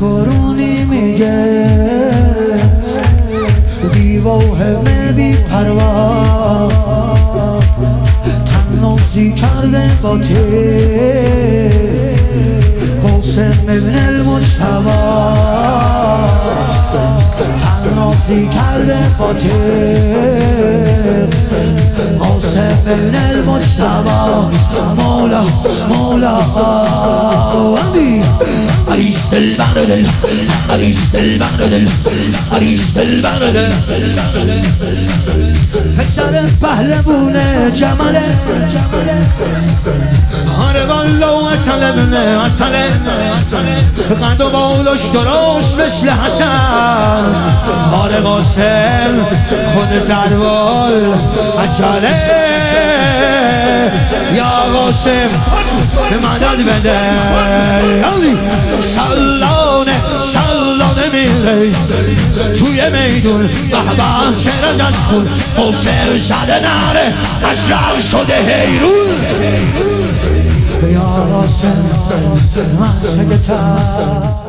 کرونی میگه بی‌وهم بی پروا تنازی کرده با قاسم ابن المجتبی تنازی کرده با قاسم ابن المجتبی مولا مولا عريس البغداد عريس البغداد عريس البغداد پسر پهلوون جمله آره والا اصل ابن اصل قند و بالش درست مثل حسن آره قاسم خود زروال عجله یا قاسم مدد بده سلانه میره توی میدون بحبه شعر جستون قاسم زده نره اشرار شده حیرون یا قاسم من سگتم